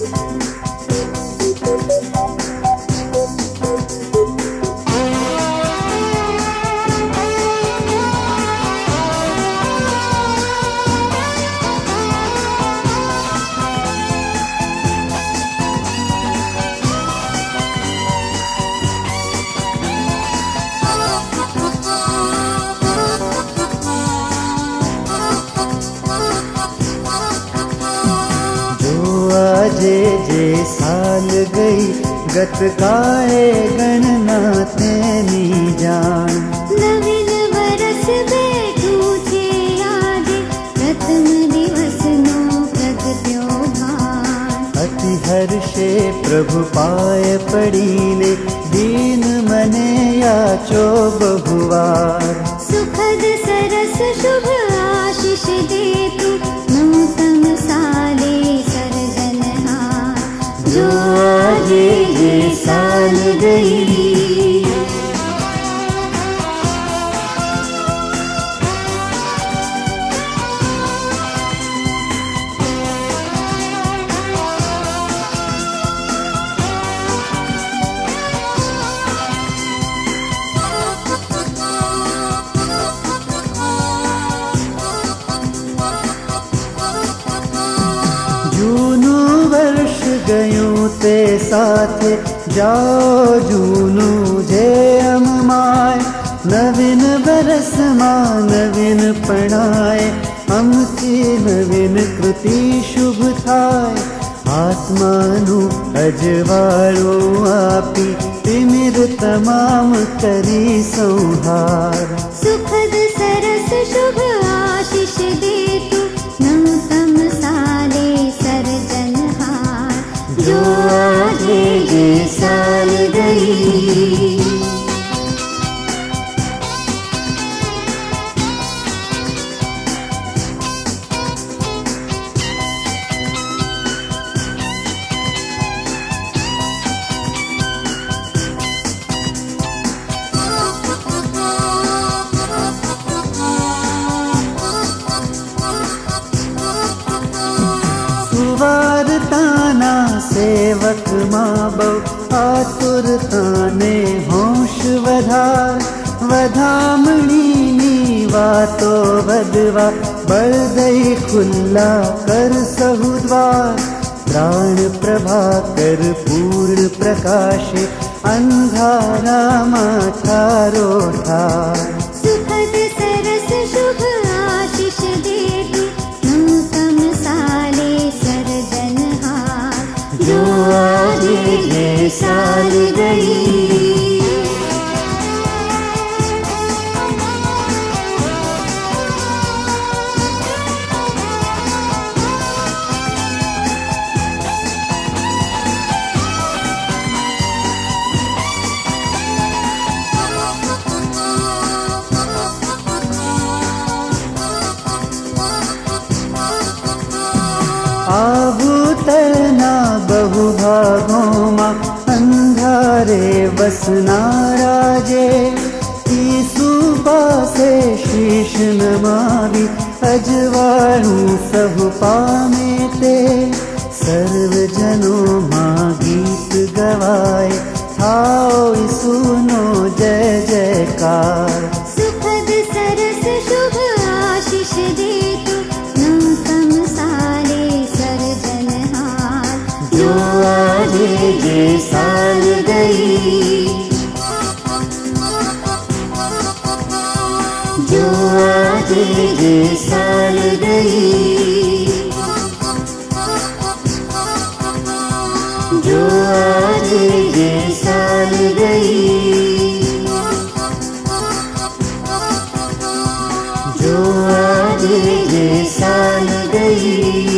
जे जे साल गई गत काए गणना तेनी जान। नवीन वरस बैठू छे आजे प्रथम दिवस नो प्रगट्यो भान। अति हर्षे प्रभु पाए पड़ीले दीन मने याचो बहुवार। सुखद सरस शुभ आशीष दे तू नूतन साले सर्जनहार। जो आजे ये साल गई जूनू वर्ष गयूं ते साथे जाओ जूनू जे अममाय। नवीन बरस मां नवीन पणाए अमथी नवीन कृति शुभ थाय। आत्मानु अजवाळो आपी तिमिर तमाम करी संहार। सुखद सरस शुभ आशीष दे तू नूतन साले सर्जनहार। जो आजे ये साल गई सुवारताना सेवक मां बहु आतुरताने होश वधार। वधामणीनी वातो वधवा बळ दई खुल्ला कर सहु द्वार। प्राण प्रभाकर पूर्ण प्रकाशे अंधारा माठारो ठार। सुखद सरस शुभ आशीष दे तू नूतन साले सर्जनहार। जो आजे ये साल गई आभूतना बहु भागों मां अंधारे वसना राजे। ईसु पासे शीश नमावी अजवाळू सहु पामे ते। सर्व जनों मां गीत गवाए थाओ ईसुनो जय जयकार। सुखद सरस शुभ आशीष दे तू नूतन साले सर्जनहार। जो आजे ये साल गई जो आजे ये साल गई जो आजे ये साल गई जो आजे ये साल गई।